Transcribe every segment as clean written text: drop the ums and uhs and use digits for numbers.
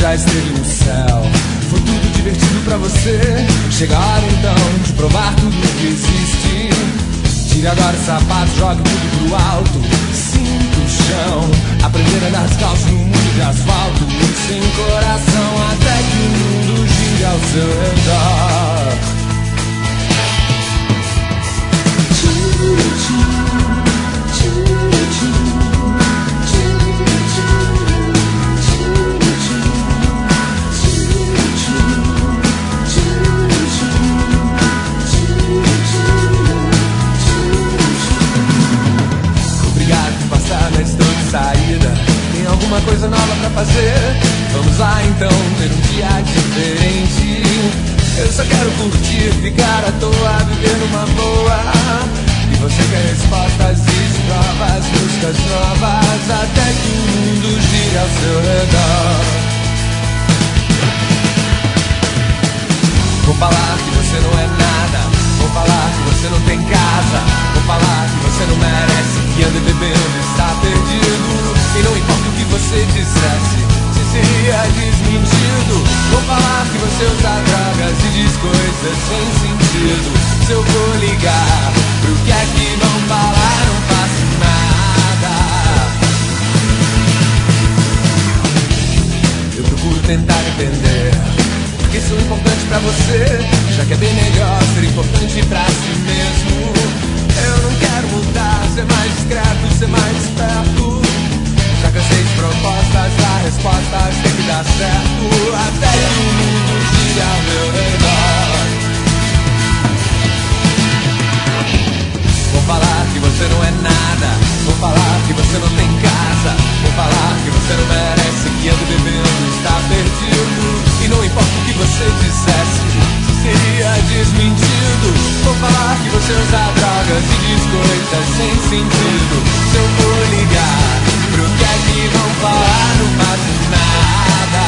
já esteve no céu. Foi tudo divertido pra você. Chega a hora então de provar tudo que existe. Tire agora o sapato, jogue tudo pro alto. Sinta o chão. Aprender a andar descalço no mundo de asfalto. Sem coração até que o mundo gira ao seu redor. Saída, tem alguma coisa nova pra fazer? Vamos lá então, ter um dia diferente. Eu só quero curtir, ficar à toa, viver numa boa. E você quer respostas e provas, músicas novas, até que o mundo gire ao seu redor. Vou falar que você não é nada, vou falar que você não tem casa, vou falar que você não merece, que anda bebendo está perdido. E não importa o que você dissesse, se seria desmentido. Vou falar que você usa drogas e diz coisas sem sentido. Se eu vou ligar pro que é que não falar, não faço nada. Eu procuro tentar entender porque sou importante pra você, já que é bem melhor ser importante pra si mesmo. Eu não quero mudar, ser mais discreto, ser mais esperto. Já cansei de propostas, dar respostas, tem que dar certo. Até que o mundo gire ao meu redor. Vou falar que você não é nada, vou falar que você não tem casa, vou falar que você não merece, que anda bebendo está perdido. E não importa o que você dissesse, seria desmentido. Vou falar que você usa drogas e diz coisas sem sentido. Se eu for ligar pro que é que não falar, não faço nada.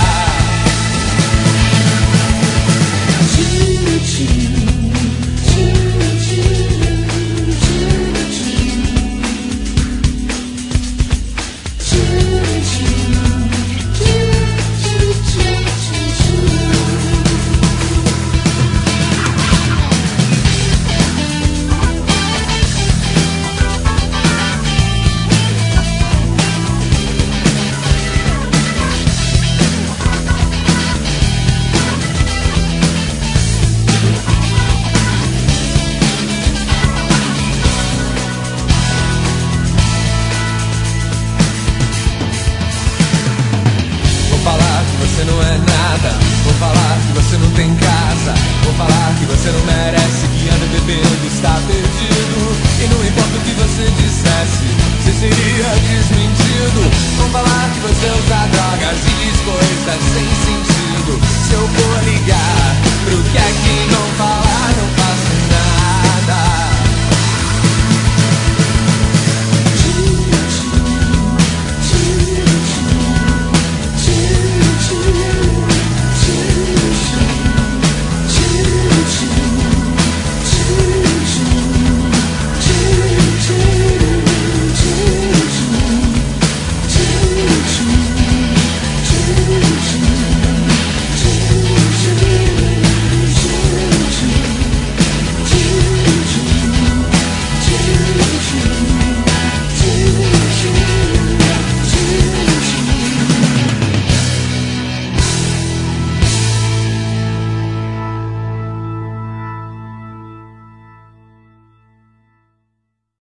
Você não é nada, vou falar que você não tem casa, vou falar que você não merece, que anda bebendo está perdido. E não importa o que você dissesse, se seria desmentido. Vou falar que você usa drogas e diz coisas sem sentido. Se eu for ligar pro que é que não falar, não faço